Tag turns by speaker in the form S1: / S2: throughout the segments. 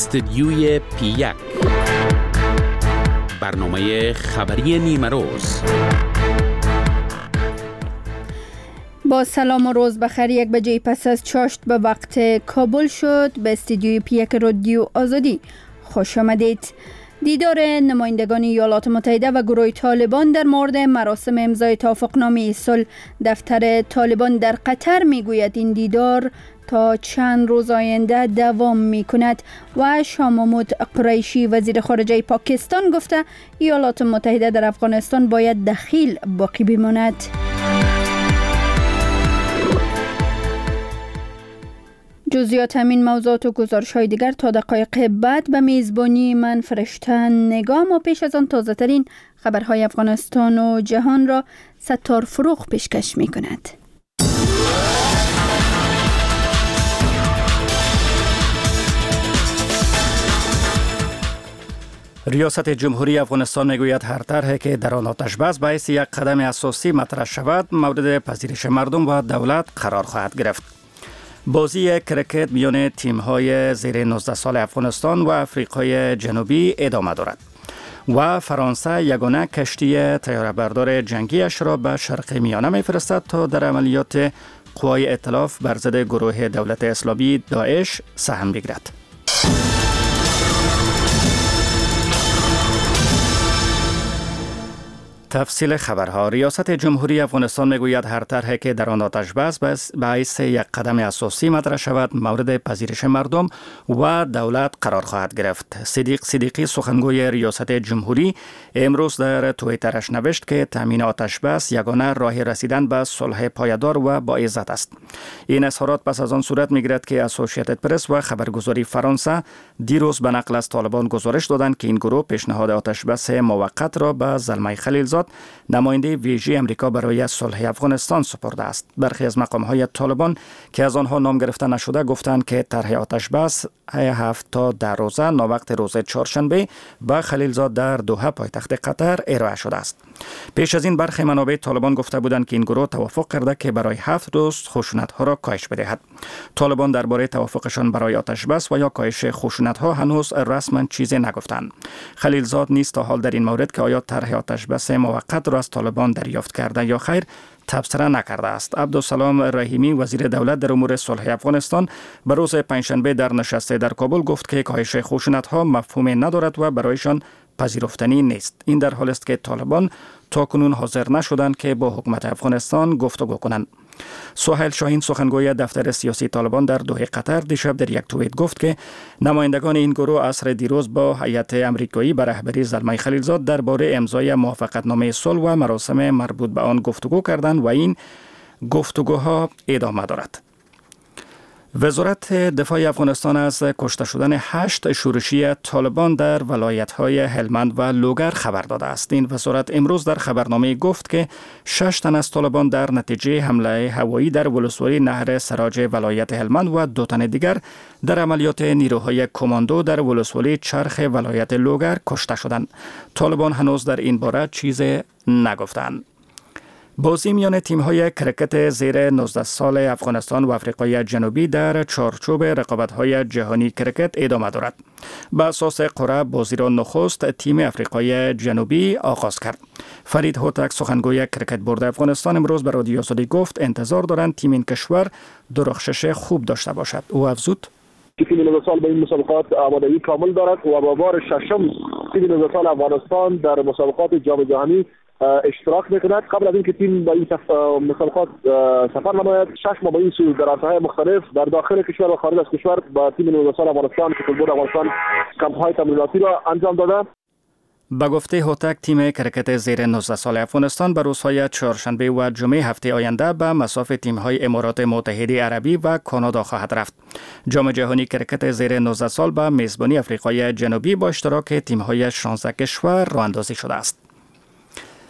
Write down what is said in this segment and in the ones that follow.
S1: استدیوی پی1 برنامه خبری نیمه روز.
S2: با سلام و روز بخیر. 1 بجه پس از چاشت به وقت کابل شد. به استدیوی پی1 رادیو آزادی خوش آمدید. دیدار نمایندگان ایالات متحده و گروه طالبان در مورد مراسم امضای توافقنامه صلح. دفتر طالبان در قطر میگوید این دیدار تا چند روز آینده دوام می کند و شاه محمود قریشی وزیر خارجه پاکستان گفته ایالات متحده در افغانستان باید دخیل باقی بماند. جزئیات همین موضوعات و گزارش‌های دیگر تا دقایق بعد به میزبانی من فرشته نگام و پیش از آن تازه ترین خبرهای افغانستان و جهان را ستار فروغ پیشکش می کند.
S3: ریاست جمهوری افغانستان میگوید هر طرحی که در آن آتش بس باعث یک قدم اساسی مطرح شود مورد پذیرش مردم و دولت قرار خواهد گرفت. بازی کرکت میان تیم‌های زیر 19 سال افغانستان و آفریقای جنوبی ادامه دارد و فرانسه یگانه کشتی طیاره‌بردار جنگیش را به شرق میانه میفرستد تا در عملیات قوای ائتلاف بر ضد گروه دولت اسلامی داعش سهم بگیرد. تفصیل خبرها. ریاست جمهوری افغانستان میگوید هر طرحی که در آن آتش بس باعث یک قدم اساسی مطرح شود مورد پذیرش مردم و دولت قرار خواهد گرفت. صدیقی سخنگوی ریاست جمهوری امروز در توییترش نوشت که تامین آتش بس یگانه راه رسیدن به صلح پایدار و با عزت است. این اظهارات پس از آن صورت میگیرد که اسوسییتد پرس و خبرگزاری فرانسه دیروز به نقل از طالبان گزارش دادند که این گروه پیشنهاد آتش بس موقت را به زلمه خلیلزاد نماینده ویژه امریکا برای صلح افغانستان سپرده است. برخی از مقام‌های طالبان که از آنها نام گرفته نشده گفتند که طرح آتش بس 7 تا 10 روزه ناوقت روز چهارشنبه به خلیلزاد در دوحه پایتخت قطر ارائه شده است. پیش از این برخی منابع طالبان گفته بودند که این گروه توافق کرده که برای 7 روز خشونت‌ها را کاهش بدهد. طالبان درباره توافقشان برای آتش بس و یا کاهش خشونت‌ها هنوز رسما چیزی نگفتند. خلیلزاد نیز تا حال در این مورد که آیا طرح آتش بس موقت را از طالبان دریافت کرده یا خیر تبصره نکرده است. عبدالسلام رحیمی وزیر دولت در امور صلح افغانستان به روز پنجشنبه در نشست در کابل گفت که کاهش خشونت‌ها مفهومی ندارد و برایشان پذیرفتنی نیست. این در حال است که طالبان تاکنون حاضر نشدند که با حکومت افغانستان گفتگو کنند. سهیل شاهین سخنگوی دفتر سیاسی طالبان در دوحه قطر دیشب در یک توییت گفت که نمایندگان این گروه عصر دیروز با هیئت آمریکایی به رهبری زلمه خلیلزاد درباره امضای موافقتنامه صلح و مراسم مربوط به آن گفتگو کردند و این گفتگوها ادامه دارد. وزارت دفاع افغانستان از کشته شدن 8 شورشی طالبان در ولایت‌های هلمند و لوگر خبر داده است. این وزارت امروز در خبرنامه گفت که 6 تن از طالبان در نتیجه حمله هوایی در ولسوالی نهر سراج ولایت هلمند و 2 تن دیگر در عملیات نیروهای کماندو در ولسوالی چرخ ولایت لوگر کشته شدند. طالبان هنوز در این باره چیزی نگفتند. بازی میان تیم‌های کرکت زیر 19 سال افغانستان و آفریقای جنوبی در چارچوب رقابت‌های جهانی کرکت ادامه دارد. بر اساس قرعه بازی را نخست تیم آفریقای جنوبی آغاز کرد. فرید هوتک سخنگوی کرکت بورد افغانستان امروز به رادیو آزادی گفت انتظار دارند تیم این کشور درخشش خوب داشته باشد. او افزود
S4: تیم 19 سال به این مسابقات آمادگی کامل دارد و با بار ششم تیم 19 سال افغانستان در مسابقات جام جهانی اشتراک میکند. قبل از اینکه تیم به این مسابقات سفر نماید 6 ماه به این سو در عرصه‌های مختلف در داخل کشور و خارج از کشور با تیم 19 سال افغانستان که فوتبال افغانستان کمپ‌های تمریناتی را انجام داده.
S3: با گفته هوتک تیم کرکت زیر 19 سال افغانستان به روزهای چهارشنبه و جمعه هفته آینده به مصاف تیم‌های امارات متحده عربی و کانادا خواهد رفت. جام جهانی کرکت زیر 19 سال به میزبانی آفریقای جنوبی با اشتراک تیم‌های 16 کشور راه اندازی شده است.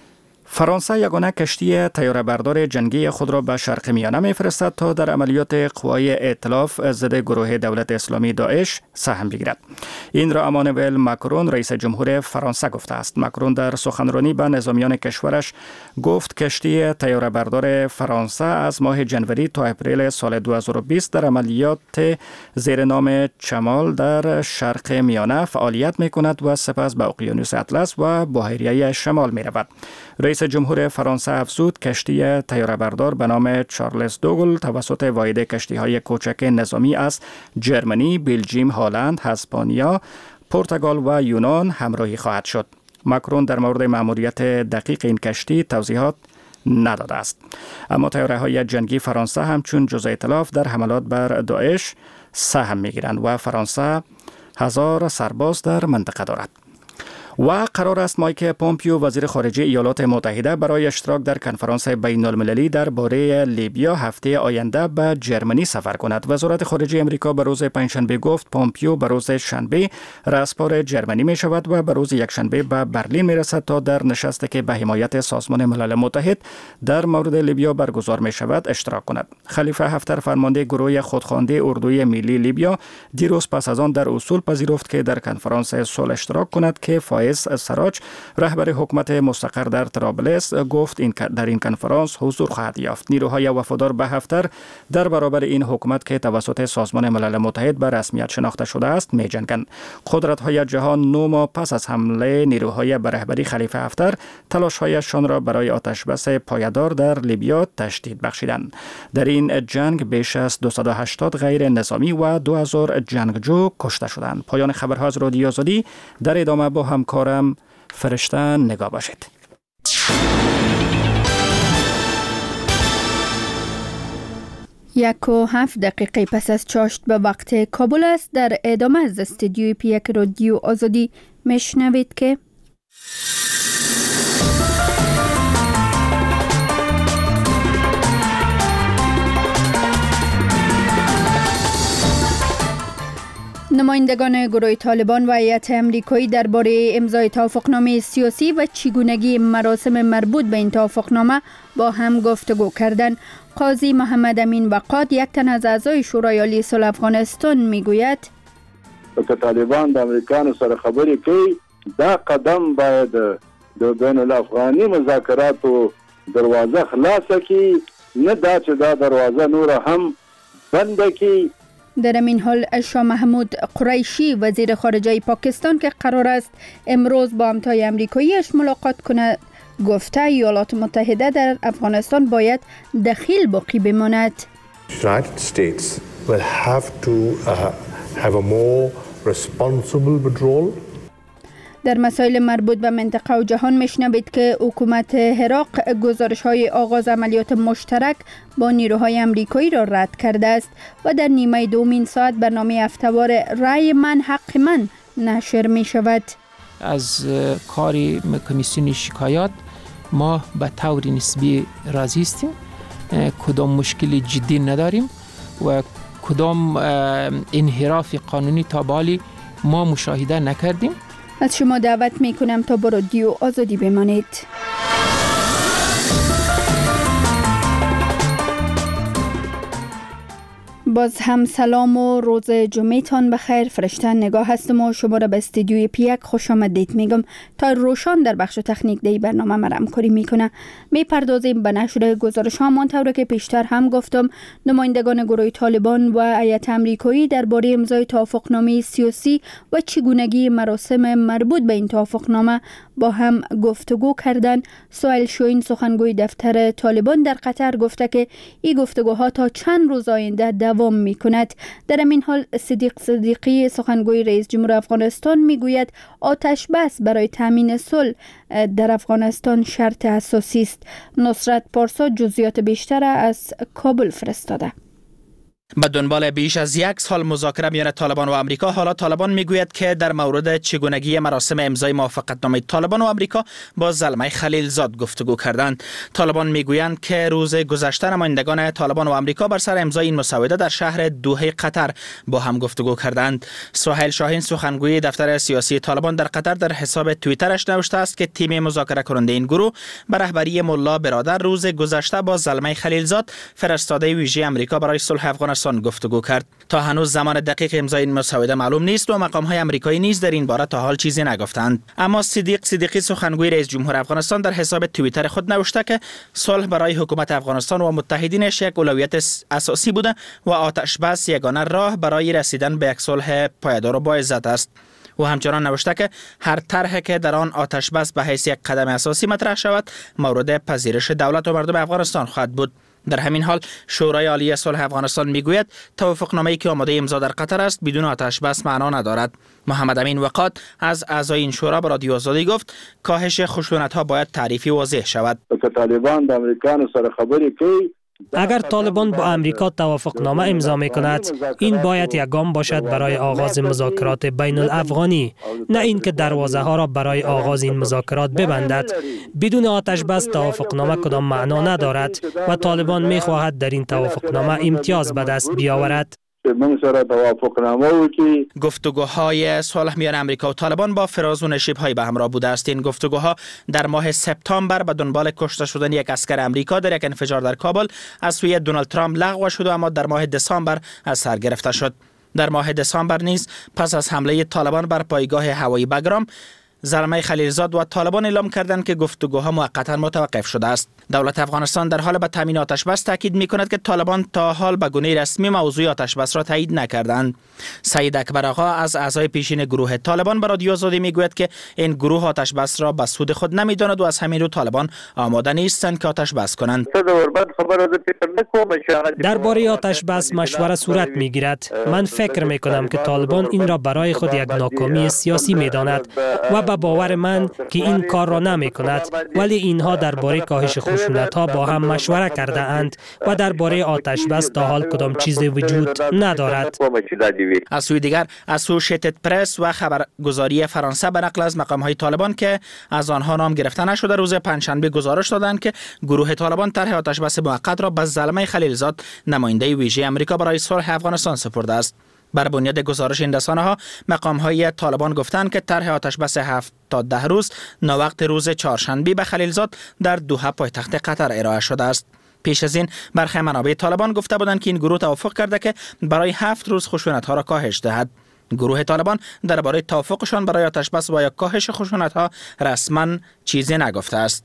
S3: فرانسه یگانه کشتی طیاره‌بردار جنگی خود را به شرق میانه می‌فرستد تا در عملیات قوای ائتلاف ضد گروه دولت اسلامی داعش سهم بگیرد. این را امانوئل ماکرون رئیس جمهور فرانسه گفته است. ماکرون در سخنرانی به نظامیان کشورش گفت کشتی طیاره‌بردار فرانسه از ماه جنوری تا اپریل سال 2020 در عملیات زیر نام چمال در شرق میانه فعالیت می‌کند و سپس به اقیانوس اطلس و بحیره شمال می‌رود. رئیس جمهور فرانسه افزود کشتی طیاره‌بردار به نام چارلز دوگل توسط واحد کشتی‌های کوچک نظامی از جرمنی، بلژیم، هلند، اسپانیا، پرتغال و یونان همراهی خواهد شد. ماکرون در مورد مأموریت دقیق این کشتی توضیحات نداده است. اما طیاره‌های جنگی فرانسه همچون جزء ائتلاف در حملات بر داعش سهم می‌گیرند و فرانسه 1000 سرباز در منطقه دارد. و قرار است مایک پومپیو وزیر خارجه ایالات متحده برای اشتراک در کنفرانس بین المللی درباره لیبیا هفته آینده به جرمنی سفر کند. وزارت خارجه امریکا به روز پنجشنبه گفت پومپیو به روز شنبه رسپار جرمنی می شود و به روز یکشنبه به برلین می رسد تا در نشستی که به حمایت سازمان ملل متحد در مورد لیبیا برگزار می شود اشتراک کند. خلیفه حفتر فرمانده گروه خودخوانده اردوی ملی لیبیا دیروز پس از آن در اصول پذیرفت که در کنفرانس صلح اشتراک کند که فایز سراج رهبر حکومت مستقر در طرابلس گفت در این کنفرانس حضور خواهد یافت. نیروهای وفادار به حفتر در برابر این حکومت که توسط سازمان ملل متحد به رسمیت شناخته شده است می‌جنگند. قدرت‌های جهان 9 ماه پس از حمله نیروهای به رهبری خلیفه حفتر تلاش‌هایشان را برای آتشبس پایدار در لیبیا تشدید بخشیدند. در این جنگ بیش از 280 غیر نظامی و 2000 جنگجو کشته شدند. پایان خبرها از رادیو آزادی. در ادامه با همکارم فرشته نگاه باشید.
S2: 1:07 پس از چاشت به وقت کابل است. در ادامه از استودیوی پیک رادیو آزادی میشنوید که نمایندگان گروه طالبان و هیئت امریکایی درباره امضای توافقنامه سیاسی و چگونگی مراسم مربوط به این توافقنامه با هم گفتگو کردند. قاضی محمد امین وقاد یک تن از اعضای شورای عالی صلح افغانستان میگوید
S5: که طالبان د امریکانو سره خبرې کوي دا قدم باید د بین الافغاني مذاکراتو دروازه خلاصه کی، نه دا چې دا دروازه نور هم بنده کی.
S2: در این حال شاه محمود قریشی وزیر خارجه پاکستان که قرار است امروز با همتای امریکاییش ملاقات کند گفته ایالات متحده در افغانستان باید دخیل باقی بماند.
S6: United States will have to have a more responsible withdrawal.
S2: در مسائل مربوط به منطقه و جهان میشنوید که حکومت عراق گزارش‌های آغاز عملیات مشترک با نیروهای امریکایی را رد کرده است و در نیمه دومین ساعت برنامه هفته‌وار رای من حق من نشر می شود.
S7: از کار کمیسیون شکایات ما به طور نسبی راضی هستیم، کدام مشکل جدی نداریم و کدام انحراف قانونی تا بالی ما مشاهده نکردیم.
S2: از شما دعوت می کنم تا با رادیو آزادی بمانید. باز هم سلام و روز جمعتان بخیر. فرشته نگاه هستم و شما را به استودیوی پیک خوش آمدید میگم. تا روشان در بخش تکنیک دی برنامه ما همکاری میکنه. میپردازیم به نشر گزارش ها همانطور که پیشتر هم گفتم. نمایندگان گروه طالبان و هیئت امریکایی درباره امضای توافقنامه سیاسی و چگونگی مراسم مربوط به این توافقنامه با هم گفتگو کردند. سهیل شوین سخنگوی دفتر طالبان در قطر گفته که این گفتگوها تا چند روز آینده دوام می کند. در این حال صدیق صدیقی سخنگوی رئیس جمهور افغانستان می گوید آتش بس برای تامین صلح در افغانستان شرط اساسی است. نصرت پارسا جزئیات بیشتر از کابل فرستاده.
S8: به دنبال بیش از یک سال مذاکره میان طالبان و آمریکا، حالا طالبان میگوید که در مورد چگونگی مراسم امضای موافقتنامه طالبان و آمریکا با زلمه خلیلزاد گفتگو کردند. طالبان میگویند که روز گذشته نمایندگان طالبان و آمریکا بر سر امضای این مسوده در شهر دوحه قطر با هم گفتگو کردند. سهیل شاهین سخنگوی دفتر سیاسی طالبان در قطر در حساب توییترش نوشته است که تیم مذاکره کننده این گروه به رهبری ملا برادر روز گذشته با زلمه خلیلزاد فرستاده ویژه آمریکا برای صلح افغانستان گفتگو کرد. تا هنوز زمان دقیق امضای این مسوده معلوم نیست و مقام‌های آمریکایی نیز در این باره تا حال چیزی نگفتند. اما صدیقی سخنگوی رئیس جمهور افغانستان در حساب توییتر خود نوشته که صلح برای حکومت افغانستان و متحدینش یک اولویت اساسی بوده و آتش بس یگانه راه برای رسیدن به یک صلح پایدار و با عزت است. و همچنان نوشته که هر طرحی که در آن آتش بس به حیث یک قدم اساسی مطرح شود مورد پذیرش دولت و مردم افغانستان خواهد بود. در همین حال شورای عالی صلح افغانستان میگوید توافقنامه‌ای که آماده امضا در قطر است بدون آتش بس معنا ندارد. محمد امین وقات از اعضای این شورا به رادیو آزادی گفت کاهش خشونت‌ها باید تعریفی واضح شود.
S5: طالبان د امریکانو سره خبرې کوي.
S9: اگر طالبان با امریکا توافقنامه امضا می‌کند، این باید یک گام باشد برای آغاز مذاکرات بین الافغانی، نه اینکه دروازه ها را برای آغاز این مذاکرات ببندد. بدون آتش بس توافقنامه کدام معنا ندارد و طالبان می‌خواهد در این توافقنامه امتیاز به دست بیاورد.
S8: گفتگوهای صلح میان امریکا و طالبان با فراز و نشیب‌های به همراه بوده است. این گفتگوها در ماه سپتامبر به دنبال کشته شدن یک اسکر امریکا در یک انفجار در کابل از سوی دونالد ترامپ لغو شد و اما در ماه دسامبر از سر گرفته شد. در ماه دسامبر نیز پس از حمله طالبان بر پایگاه هوایی بگرام، زلمه خلیلزاد و طالبان اعلام کردند که گفتگوها موقتا متوقف شده است. دولت افغانستان در حال به تامین آتش بس تاکید می‌کند که طالبان تا حال به گونه رسمی موضوع آتش بس را تایید نکردند. سعید اکبر آقا از اعضای پیشین گروه طالبان به رادیو آزادی میگوید که این گروه آتش بس را به سود خود نمی‌داند و از همین رو طالبان آماده نیستند که آتش بس کنند.
S9: درباره آتش بس مشوره صورت می‌گیرد. من فکر می‌کنم که طالبان این را برای خود یک ناکامی سیاسی می‌داند و به باور من که این کار را نمی‌کند، ولی اینها درباره کاهش خشونت‌ها با هم مشوره کرده اند و درباره آتش بس تا حال کدام چیزی وجود ندارد.
S8: از سوی دیگر اسوشیتد پرس و خبرگزاری فرانسه به نقل از مقام‌های طالبان که از آنها نام گرفته نشده روز پنجشنبه گزارش دادند که گروه طالبان طرح آتش بس موقت را به زلمه خلیلزاد نماینده ویژه آمریکا برای صلح افغانستان سپرده است. بر بنیاد گزارش این رسانه‌ها مقام‌های طالبان گفتند که طرح آتش بس 7 تا 10 روز ناوقت روز چهارشنبه به خلیلزاد در دوحه پایتخت قطر ارائه شده است. پیش از این برخی منابع طالبان گفته بودند که این گروه توافق کرده که برای 7 روز خشونت‌ها را کاهش دهد. گروه طالبان درباره توافقشان برای آتش بس و یا کاهش خشونت‌ها رسما چیزی نگفته است.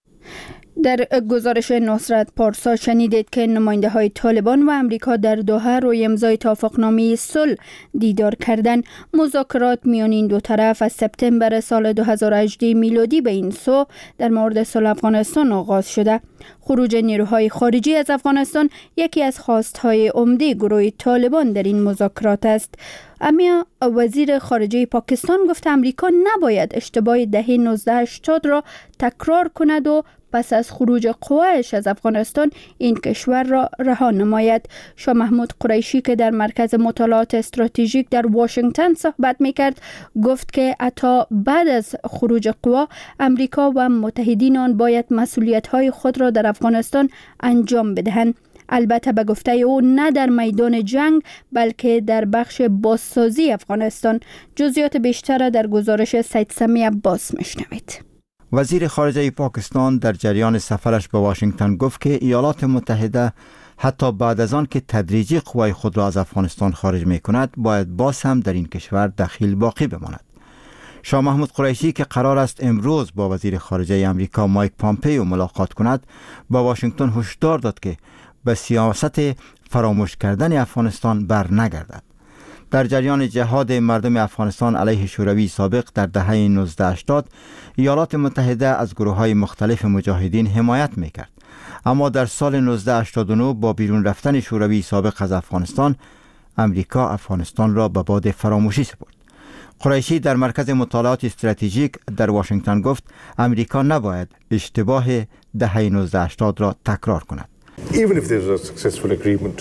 S2: در گزارش نصرت پارسا شنیدید که نماینده های طالبان و امریکا در دوحه روی امضای توافقنامه صلح دیدار کردند. مذاکرات میان این دو طرف از سپتامبر سال 2018 میلادی به این سو در مورد صلح افغانستان آغاز شده. خروج نیروهای خارجی از افغانستان یکی از خواستهای عمده گروه طالبان در این مذاکرات است. اما وزیر خارجه پاکستان گفت امریکا نباید اشتباه دهه 1980 را تکرار کند و پس از خروج قوایش از افغانستان این کشور را رها نماید. شاه محمود قریشی که در مرکز مطالعات استراتژیک در واشنگتن صحبت میکرد گفت که حتی بعد از خروج قوا امریکا و متحدین آن باید مسئولیت‌های خود را در افغانستان انجام بدهند. البته به گفته او نه در میدان جنگ بلکه در بخش بازسازی افغانستان. جزئیات بیشتر در گزارش سید سمی عباس میشنوید.
S10: وزیر خارجه پاکستان در جریان سفرش به واشنگتن گفت که ایالات متحده حتی بعد از آن که تدریجی قوای خود را از افغانستان خارج می کند باید باز هم در این کشور دخیل باقی بماند. شاه محمود قریشی که قرار است امروز با وزیر خارجه امریکا مایک پامپئو ملاقات کند با واشنگتن هشدار داد که به سیاست فراموش کردن افغانستان بر نگردد. در جریان جهاد مردم افغانستان علیه شوروی سابق در دهه 1980 ایالات متحده از گروه‌های مختلف مجاهدین حمایت می‌کرد، اما در سال 1989 با بیرون رفتن شوروی سابق از افغانستان امریکا افغانستان را به باد فراموشی سپرد. قریشی در مرکز مطالعات استراتژیک در واشنگتن گفت امریکا نباید اشتباه دهه 1980 را تکرار کند.
S6: Even if there is a successful agreement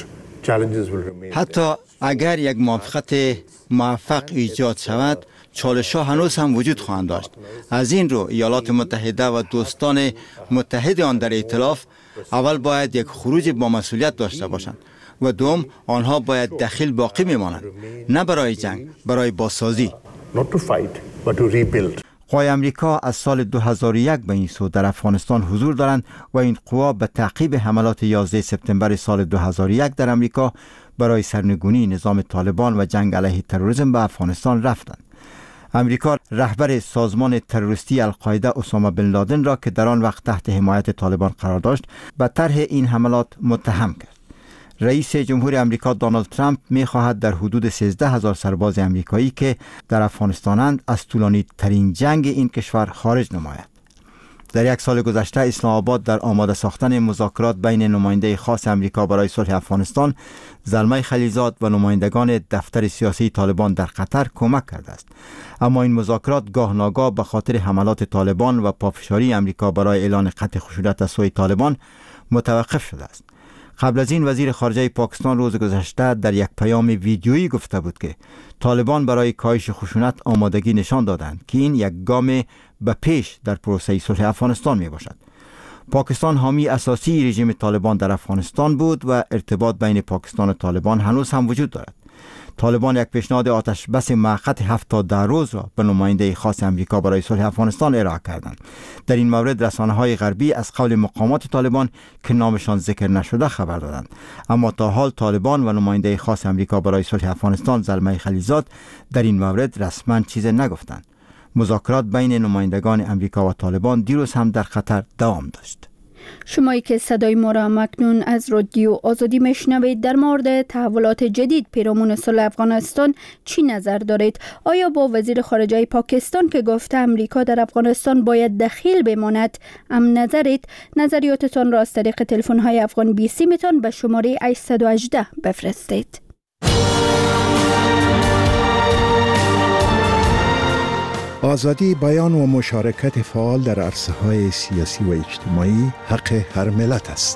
S10: حتی اگر یک موافقت موفق ایجاد شود، چالش‌ها هنوز هم وجود خواهند داشت. از این رو ایالات متحده و دوستان متحد آن در ائتلاف اول باید یک خروج با مسئولیت داشته باشند و دوم آنها باید دخیل باقی میمانند، نه برای جنگ، برای بازسازی. قوای امریکا از سال 2001 به این سو در افغانستان حضور دارند و این قوا به تعقیب حملات 11 سپتامبر سال 2001 در امریکا برای سرنگونی نظام طالبان و جنگ علیه تروریسم به افغانستان رفتند. امریکا رهبر سازمان تروریستی القاعده اسامه بن لادن را که در آن وقت تحت حمایت طالبان قرار داشت به طرح این حملات متهم کرد. رئیس جمهور امریکا دونالد ترامپ می‌خواهد در حدود 13,000 سرباز امریکایی که در افغانستانند از طولانی ترین جنگ این کشور خارج نماید. در یک سال گذشته اسلام آباد در آماده ساختن مذاکرات بین نماینده خاص امریکا برای صلح افغانستان زلمه خلیلزاد و نمایندگان دفتر سیاسی طالبان در قطر کمک کرده است. اما این مذاکرات گاه ناگاه به خاطر حملات طالبان و پافشاری امریکا برای اعلان قطع خشونت از سوی طالبان متوقف شده است. قبل از این وزیر خارجه پاکستان روز گذشته در یک پیام ویدیویی گفته بود که طالبان برای کاهش خشونت آمادگی نشان دادند که این یک گام به پیش در پروسه صلح افغانستان می باشد. پاکستان حامی اساسی رژیم طالبان در افغانستان بود و ارتباط بین پاکستان و طالبان هنوز هم وجود دارد. طالبان یک پیشنهاد آتش بس موقت 7 تا 10 روز را به نماینده خاص امریکا برای صلح افغانستان ارائه کردند. در این مورد رسانه‌های غربی از قول مقامات طالبان که نامشان ذکر نشده خبر دادند. اما تا حال طالبان و نماینده خاص امریکا برای صلح افغانستان زلمه خلیلزاد در این مورد رسما چیزی نگفتند. مذاکرات بین نمایندگان امریکا و طالبان دیروز هم در قطر دوام داشت.
S2: شمایی که صدای ما را مکنون از رادیو آزادی میشنوید در مورد تحولات جدید پیرامون صلح افغانستان چی نظر دارید؟ آیا با وزیر خارجه پاکستان که گفته امریکا در افغانستان باید دخیل بماند ام نظرید؟ نظریاتتان را از طریق تلفن های افغان BC میتون به شماره 818 بفرستید.
S11: آزادی بیان و مشارکت فعال در عرصه‌های سیاسی و اجتماعی حق هر ملت است.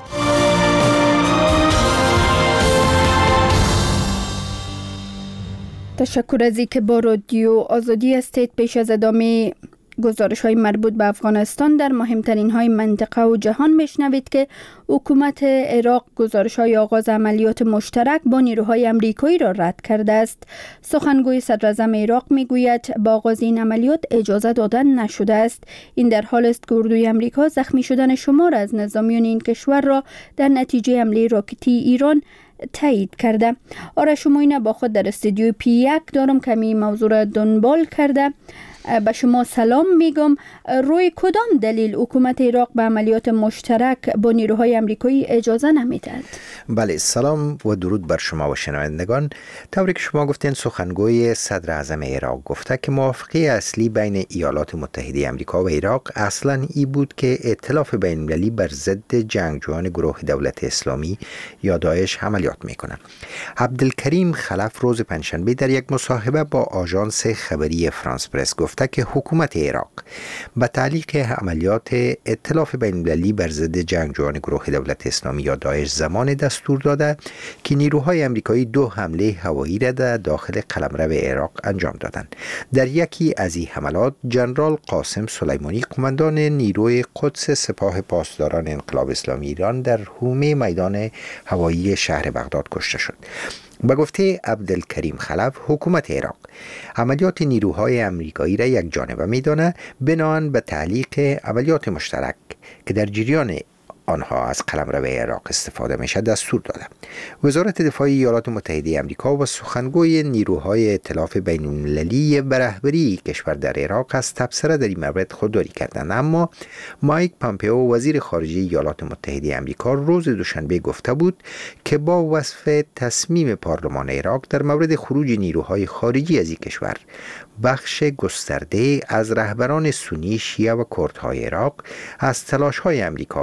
S2: تشکر از اینکه با رادیو آزادی هستید. پیش از ادامه گزارش های مربوط به افغانستان در مهمترین های منطقه و جهان میشنوید که حکومت عراق گزارش های آغاز عملیات مشترک با نیروهای امریکایی را رد کرده است. سخنگوی صدر اعظم عراق میگوید با آغاز این عملیات اجازه دادن نشده است. این در حال است که اردوی امریکا زخمی شدن شمار از نظامیان این کشور را در نتیجه حمله راکتی ایران تایید کرده. آرش موینه با خود در استودیو P1 دارم که می موضوع را دنبال کرده. به شما سلام میگم. روی کدام دلیل حکومت عراق به عملیات مشترک با نیروهای امریکایی اجازه نمیدهد؟
S12: بله، سلام و درود بر شما و شنوندگان. طوری که شما گفتین، سخنگوی صدر اعظم عراق گفته که موافقه اصلی بین ایالات متحده امریکا و عراق اصلا ای بود که ائتلاف بین المللی بر ضد جنگجویان گروه دولت اسلامی یا داعش عملیات میکنه. عبدالکریم خلف روز پنجشنبه در یک مصاحبه با آژانس خبری فرانس پرس گفته که حکومت عراق به تعلیق عملیات ائتلاف بین المللی بر ضد جنگجویان گروه دولت اسلامی یا داعش زمان دستور داده که نیروهای امریکایی 2 حمله هوایی را در داخل قلمرو عراق انجام دادند. در یکی از این حملات جنرال قاسم سلیمانی قماندان نیروی قدس سپاه پاسداران انقلاب اسلامی ایران در حومه میدان هوایی شهر بغداد کشته شد. به گفته عبدالکریم خلف، حکومت عراق عملیات نیروهای امریکایی را یک جانبه می‌داند بناهن به تعلیق عملیات مشترک که در جریان آنها از قلمرو عراق استفاده میشه دستور داده. وزارت دفاع ایالات متحده آمریکا و سخنگوی نیروهای ائتلاف بین المللی به رهبری کشور در عراق از تبصره در این مورد خودداری کردند، اما مایک پامپئو وزیر خارجه ایالات متحده آمریکا روز دوشنبه گفته بود که با وصف تصمیم پارلمان عراق در مورد خروج نیروهای خارجی از این کشور، بخش گسترده از رهبران سنی، شیعه و کردهای عراق از تلاش‌های آمریکا بر ضد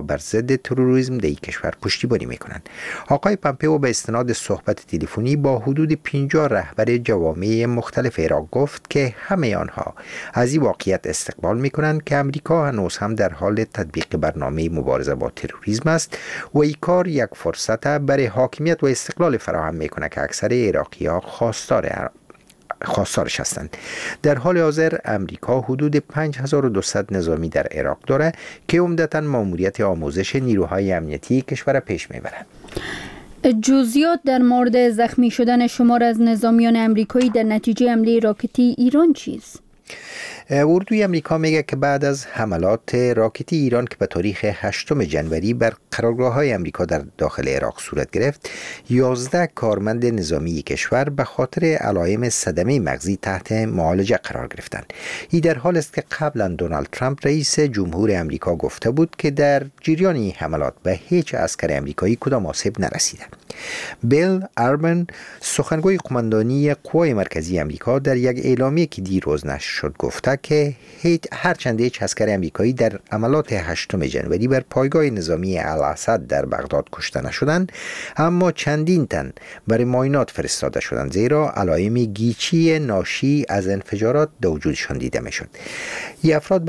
S12: ضد تروریسم در این کشور پشتیبانی میکنند. آقای پامپئو به استناد صحبت تلفنی با حدود 50 رهبر جوامع مختلف عراق گفت که همه آنها از این واقعیت استقبال میکنند که امریکا هنوز هم در حال تطبیق برنامه مبارزه با تروریسم است و این کار یک فرصت برای حاکمیت و استقلال فراهم میکنه که اکثر عراقی‌ها خواستارش هستند. در حال حاضر امریکا حدود 5200 نظامی در عراق دارد که عمدتاً ماموریت آموزش نیروهای امنیتی کشور پیش میبرند.
S2: جزئیات در مورد زخمی شدن شمار از نظامیان امریکایی در نتیجه حمله راکتی ایران چیست؟
S12: اردوی امریکا میگه که بعد از حملات راکتی ایران که به تاریخ 8 جنوری بر قرارگاه‌های امریکا در داخل عراق صورت گرفت، 11 کارمند نظامی کشور به خاطر علائم صدمه مغزی تحت معالجه قرار گرفتند. این در حال است که قبلا دونالد ترامپ رئیس جمهور امریکا گفته بود که در جریان این حملات به هیچ عسکر امریکایی کدام آسیب نرسیده. بیل اربن سخنگوی قماندانی قوای مرکزی امریکا در یک اعلامیه که دیروز نشر شد گفته که هرچند هیچ عسکر امریکایی در عملات 8 جنوری بر پایگاه نظامی الاسد در بغداد کشته نشدند، اما چندین تن برای معاینات فرستاده شدند زیرا علائم گیچی ناشی از انفجارات در وجودشان دیده میشد. این افراد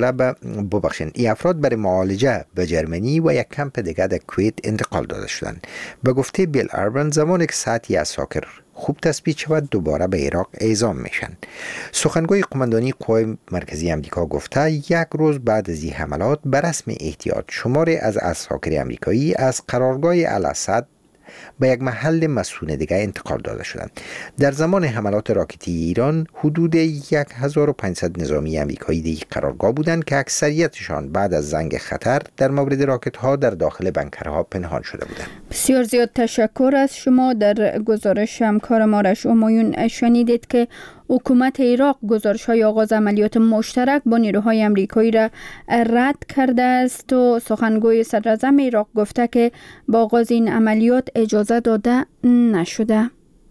S12: برای معالجه به جرمنی و یک کمپ دیگر در کویت انتقال داده شدند. به گفته بیل اربن زمانی که سطحی عساکر خوب تثبیت شود دوباره به عراق اعزام میشن. سخنگوی قماندانی قوای مرکزی امریکا گفته یک روز بعد از این حملات به رسم احتیاط شماری از عساکر امریکایی از قرارگاه الاسد به یک محل مسکون دیگر انتقال داده شدند. در زمان حملات راکتی ایران حدود 1500 نظامی امریکایی در قرارگاه بودند که اکثریتشان بعد از زنگ خطر در مورد راکت ها در داخل بنکرها پنهان شده بودند.
S2: بسیار زیاد تشکر از شما. در گزارش همکار مارش امایون شنیدید که حکومت عراق گزارش‌های آغاز عملیات مشترک با نیروهای امریکایی را رد کرده است و سخنگوی صدراعظم عراق گفته که با آغاز این عملیات اجازه داده نشده.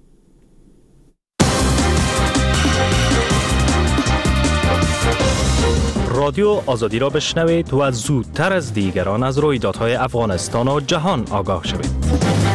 S13: رادیو آزادی را بشنوید و زودتر از دیگران از رویدادهای افغانستان و جهان آگاه شوید.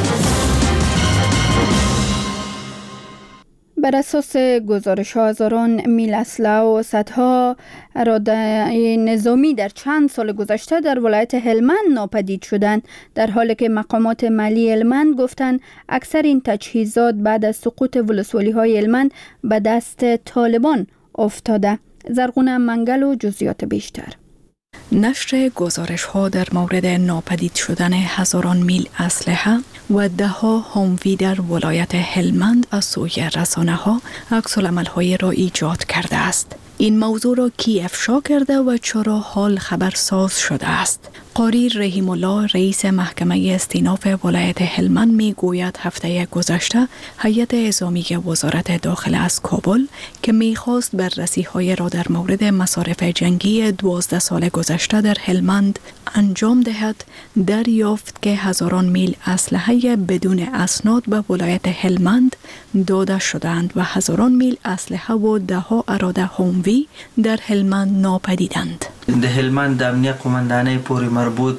S2: بر اساس گزارش هزاران میل اسلحه و صدها اراده نظامی در چند سال گذشته در ولایت هلمند ناپدید شدند، در حالی که مقامات محلی هلمند گفتند اکثر این تجهیزات بعد از سقوط ولسوالی های هلمند به دست طالبان افتاده. زرغونه منگل و جزئیات بیشتر.
S14: نشر گزارش‌ها در مورد ناپدید شدن هزاران میل اسلحه و ده‌ها هموی در ولایت هلمند از سوی رسانه‌ها عکس‌العمل‌های را ایجاد کرده است. این موضوع را کی افشا کرده و چرا حال خبرساز شده است؟ قاری رحیم الله رئیس محکمه استیناف ولایت هلمند می گوید هفته گذشته هیئت نظامی وزارت داخله از کابل که می خواست بررسی‌های را در مورد مصارف جنگی 12 سال گذشته در هلمند انجام دهد، دریافت که هزاران میل اسلحه بدون اسناد به ولایت هلمند داده شدند و هزاران میل اسلحه و ده‌ها اراده هموی در هلمند ناپدیدند.
S15: د هلمند امنیه قماندانۍ پورې مربوط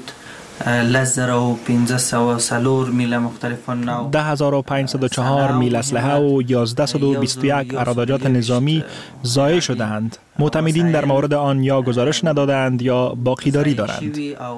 S15: 1504 میل مختلفان نو
S13: 10504 میل اسلحه و 1121 اراده نظامی ضایع شده‌اند. معتمدین در مورد آن یا گزارش ندادند یا باقیداری دارند.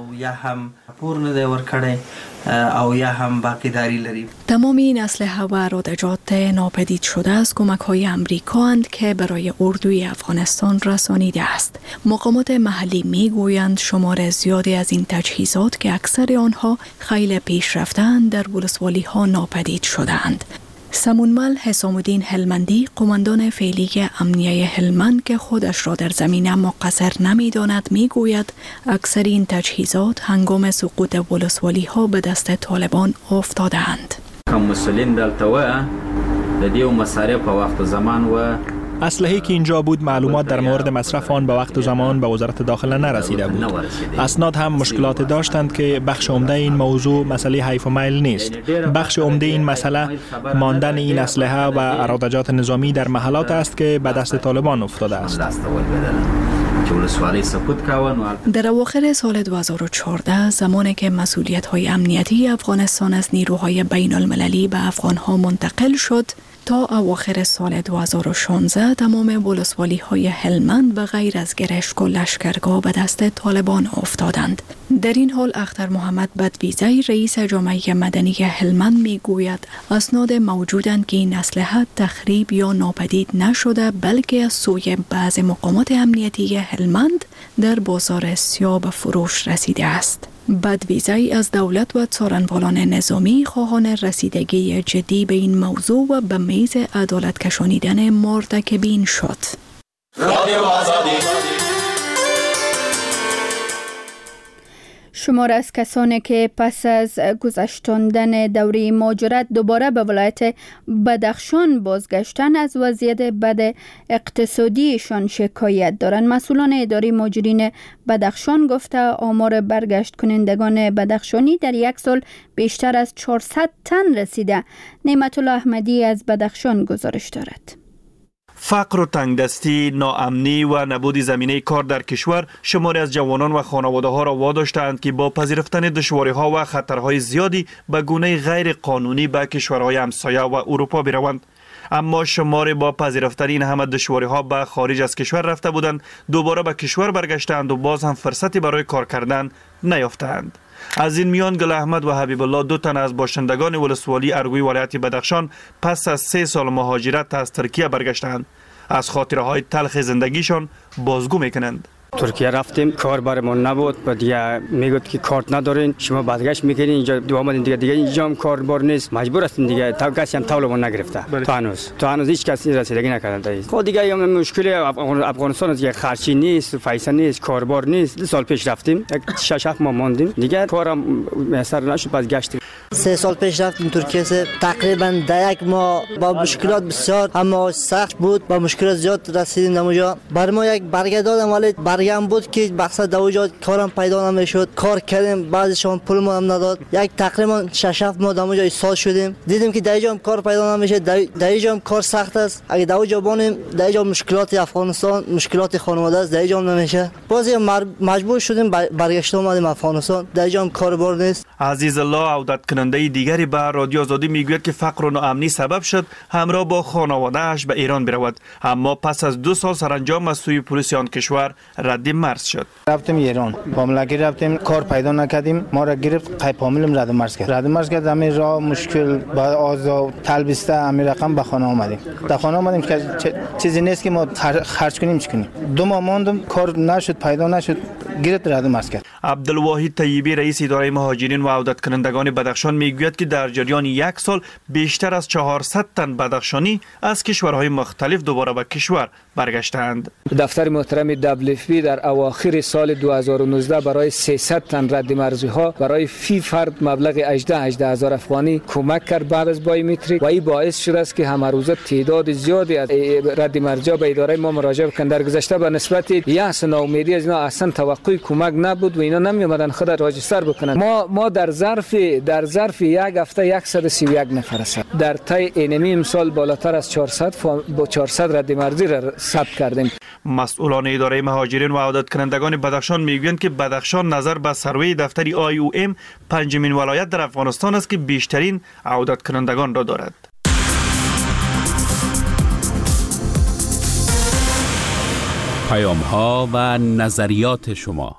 S14: تمام این اسلحه و ارادجات ناپدید شده از کمک‌های آمریکا اند که برای اردوی افغانستان رسانیده است. مقامات محلی میگویند شمار زیادی از این تجهیزات که اکثر آنها خیلی پیش رفتند در ولسوالی‌ها ناپدید شدند. سمونمل حسام الدین هلمندی قماندان فعلی امنیه هلمند که خودش را در زمینه مقصر نمی‌داند میگوید اکثر این تجهیزات هنگام سقوط ولسوالی‌ها به دست طالبان افتاده‌اند.
S16: کم مسئولین دلته و د دې مصارف په وخت و زمان و
S13: اسلحه‌ای که اینجا بود معلومات در مورد مصرف آن به وقت و زمان به وزارت داخله نرسیده بود. اسناد هم مشکلات داشتند که بخش عمده این موضوع مسئله حیف و میل نیست. بخش عمده این مسئله ماندن این اسلحه و ارادجات نظامی در محلات است که به دست طالبان افتاده است.
S16: زمان که ولسوالی سقوط کردن.
S14: در اواخر سال 2014 زمانی که مسئولیت‌های امنیتی افغانستان از نیروهای بین المللی به افغان‌ها منتقل شد، تا اواخر سال 2016 تمام ولسوالی‌های هلمند به غیر از گرشک و لشکرگاه به دست طالبان افتادند. در این حال اختر محمد بدویزی رئیس جامعه مدنی هلمند میگوید اسناد موجودند که این اسلحه تخریب یا ناپدید نشده، بلکه از سوی بعض مقامات امنیتی هلمند در بازار سیاه به فروش رسیده است. بدویزی از دولت و څارنوالان نظامی خواهان رسیدگی جدی به این موضوع و به میز عدالت کشانیدن مرتکبین شد.
S2: شمار از کسانی که پس از گذشتاندن دوره مهاجرت دوباره به ولایت بدخشان بازگشتن از وضعیت بد اقتصادیشان شکایت دارند. مسئولان اداره مهاجرین بدخشان گفته آمار برگشت کنندگان بدخشانی در یک سال بیشتر از 400 تن رسیده. نعمت الله احمدی از بدخشان گزارش دارد.
S17: فقر و تنگدستی، ناامنی و نبود زمینه کار در کشور شماری از جوانان و خانواده ها را واداشتند که با پذیرفتن دشواری ها و خطرهای زیادی به گونه غیر قانونی به کشورهای همسایه و اروپا بروند. اما شماری با پذیرفتن این همه دشواری ها به خارج از کشور رفته بودند دوباره به کشور برگشتند و باز هم فرصتی برای کار کردن نیافتند. از این میان گل احمد و حبیب الله 2 تن از باشندگان ولسوالی ارگوی ولایت بدخشان پس از 3 سال مهاجرت از ترکیه برگشتند. از خاطره های تلخ زندگیشان بازگو میکنند.
S18: ترکیه رفتیم، کار برمون نبود و دیگه میگفت که کارت ندارین، شما برگشت میکنین اینجا دو آمدین دیگه اینجا هم کار بار نیست، مجبور هستین دیگه. تا کسی هم طولمون نگرفته. تا هنوز هیچ کسی رسیدگی نکرده. خود دیگه مشکل افغانستان از دیگه خرچی نیست، پیسه نیست، کاربار نیست. 2 سال پیش رفتیم، 6-7 ماه ماندیم دیگه کارم میسر نشد، پس گشتیم.
S19: 3 سال پیش رفتیم ترکیه، تقریبا 1 ماه با مشکلات بسیار اما سخت بود، با مشکلات زیاد رسیدیم اونجا. بر ما یک برگه دادن ولی برگم بود که بخصه دوجا کارم پیدا نمیشد. کار کردیم، بعضیشون پولمون هم نداد. یک تقریبا 6-7 ماه اونجا ایستاد شدیم. دیدیم که در هم کار پیدا نمیشه، در هم کار سخت است. اگه دوجا بانیم در مشکلات افغانستان، مشکلات خانواده است، در هم نمیشه. بازی مجبور شدیم برگشت اومدیم افغانستان. در هم کار بار نیست.
S17: عزیز الله عودت کننده دیگری به رادیو آزادی میگوید که فقر و ناامنی سبب شد همراه با خانواده‌اش به ایران برود، اما پس از 2 سال سرانجام از سوی پلیس آن کشور رد مرز شد.
S20: رفتیم ایران، با ملکی رفتیم، کار پیدا نکردیم، ما را گرفت، قیب حاملم رد مرز کرد. همین راه مشکل با آزا تلبیسته همین رقم به خانه آمدیم. در خانه آمدیم که چیزی نیست که ما خرج کنیم چی کنیم. 2 ماه ماندم، کار نشد، پیدا نشد، گرفت رد مرز کرد.
S17: عبدالواحد طیبی رئیس اداره مهاجرین و عودت کنندگان بدخشان میگوید که در جریان 1 سال بیشتر از 400 تن بدخشانی از کشورهای مختلف دوباره به کشور برگشتند.
S21: دفتر محترم WFP در اواخر سال 2019 برای 300 تن رد مرزی ها برای فی فرد مبلغ 18,000 افغانی کمک کرد بعد از بایومتریک و این باعث شده است که همه روزه تعداد زیادی از رد مرزی ها به اداره ما مراجعه کردند. در گذشته به نسبت یأس و ناامیدی از اینا اصلا توقع کمک نبود و اینا نمی اومدن خود راجستر بکنن. ما در ظرف 1 هفته 131 نفر است. در طی اینمی امسال بالاتر از 400 رد مرزی را ثبت کردیم.
S17: مسئولان اداره مهاجرین و عودت کنندگان بدخشان میگویند که بدخشان نظر به سروی دفتر IOM 5مین ولایت در افغانستان است که بیشترین عودت کنندگان را دارد.
S1: پیام ها و نظریات شما.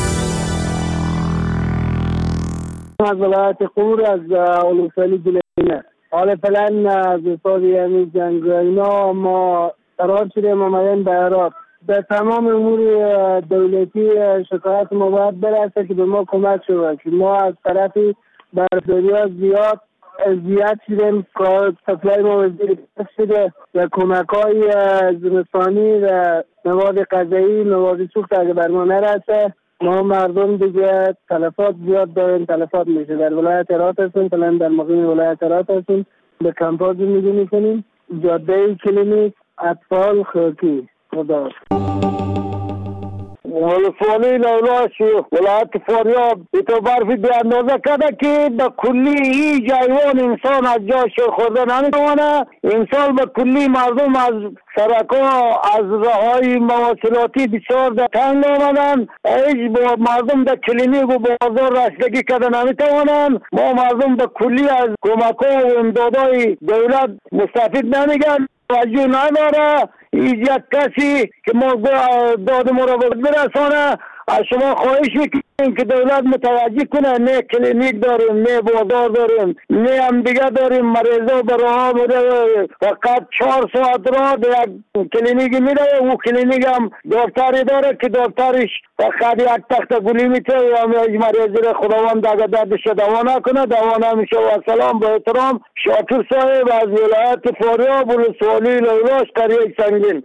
S22: از ولایت قور از اولوفلی جلینه. حالا فعلا از اصابی همین جنگ اینا ما قرار شدیم آمدن به عراق. به تمام امور دولتی شکایت ما باید برسه که به ما کمک شود که ما از طرف برداریا زیاد اذیت شدیم، سپلای ما وزیر شده و کمک های زمستانی و مواد غذایی، مواد سوخت اگه بر ما نرسه ما مردم دیگه تلفات زیاد داریم، تلفات میشه. در ولایت هرات هستیم، فعلا در مقیم ولایت هرات هستیم، به کمپاز زندگی میکنیم، جاده کلینیک، اطفال، خاکی. خدا ولسوالی لیلاش ولایت فاریاب تو برفی به اندازه کرده که به کلی هیچ حیوان انسان از جاش خورده نمیتونه. امسال به کلی مردم از سرکا از راههای مواصلاتی بسیار در تنگ آمدن. هیچ مردم در کلینیک و بازار رسیدگی کرده نمیتوانند. ما مردم به کلی از کمک و امدادهای دولت مستفید نمیگن، توجه نداره. یک کسی که ما داد ما را برسانه. از شما خواهش میکنیم که دولت متوجه کنه. نه کلینیک داریم، نه بازار داریم، نه هم دیگه داریم. مریضا برای فقط 4 ساعت را در یک کلینیک میره. او کلینیک هم دکتری داره که دکترش فقط یک تخت گلی میته و مریضی را خداوند اگر دردش دوا نکنه دوا نمیشه. و سلام با احترام شاکر صاحب از ولایت فاریاب ولسوالی لیلاش قریه سنگین.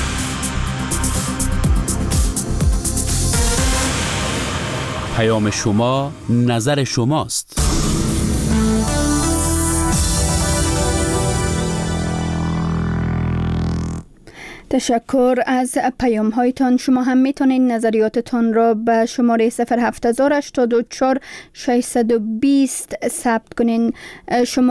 S1: پیام شما نظر شماست.
S2: تشکر از پیام هایتان. شما هم میتونید نظریاتتان را به شماره 07084 620 ثبت کنین. شما